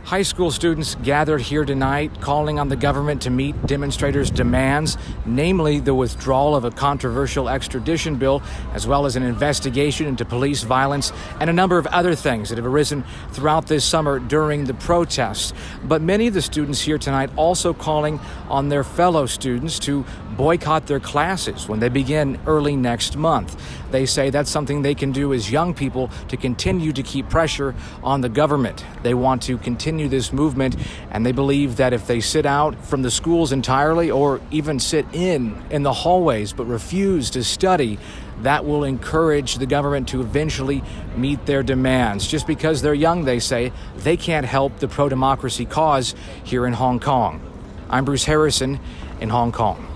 High school students gathered here tonight calling on the government to meet demonstrators' demands, namely the withdrawal of a controversial extradition bill, as well as an investigation into police violence and a number of other things that have arisen throughout this summer during the protests. But many of the students here tonight also calling on their fellow students to boycott their classes when they begin early next month. They say that's something they can do as young people to continue to keep pressure on the government. They want to continue this movement, and they believe that if they sit out from the schools entirely or even sit in the hallways but refuse to study, that will encourage the government to eventually meet their demands. Just because they're young, they say, they can't help the pro-democracy cause here in Hong Kong. I'm Bruce Harrison in Hong Kong.